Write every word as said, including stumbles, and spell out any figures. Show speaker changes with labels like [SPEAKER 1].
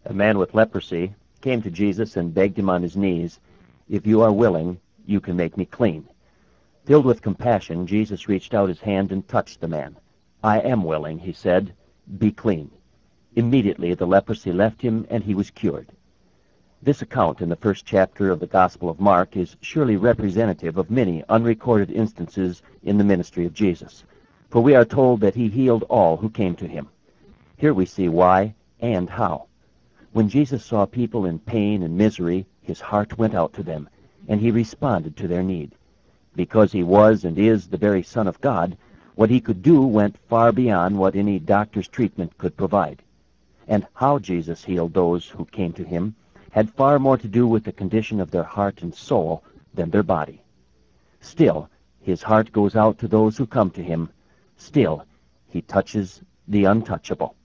[SPEAKER 1] A man with leprosy came to Jesus and begged him on his knees, "If you are willing, you can make me clean." Filled with compassion, Jesus reached out his hand and touched the man. "I am willing," he said. "Be clean." Immediately the leprosy left him and he was cured. This account in the first chapter of the Gospel of Mark is surely representative of many unrecorded instances in the ministry of Jesus, for we are told that he healed all who came to him. Here we see why and how. When Jesus saw people in pain and misery, his heart went out to them, and he responded to their need. Because he was and is the very Son of God, what he could do went far beyond what any doctor's treatment could provide. And how Jesus healed those who came to him had far more to do with the condition of their heart and soul than their body. Still, his heart goes out to those who come to him. Still, he touches the untouchable.